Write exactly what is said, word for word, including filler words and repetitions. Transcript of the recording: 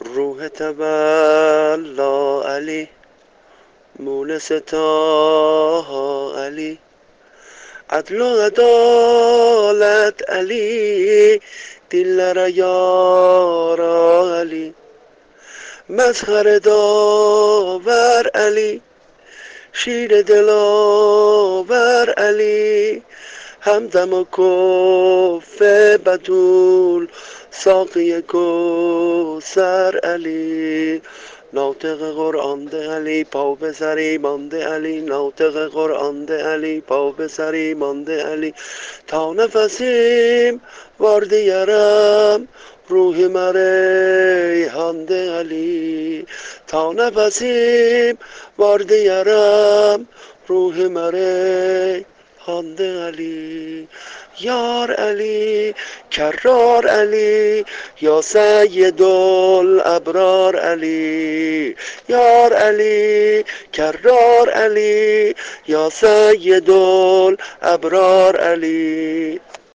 روح تبلا علی مونس تا علی عدل و عدالت علی دلر یارا علی مظهر داور علی شیر دلاور علی همدم و کف بدول ساقی کوثر علی ناطق قرآن ده علی پا به سری مانده علی ناطق قرآن ده علی پا به سری مانده علی تا نفسیم واردیارم روح مریحان ده علی تا نفسیم واردیارم روح مریحان ده علی یار علی کرار علی یا سید الابرار علی یار علی کرار علی یا سید الابرار علی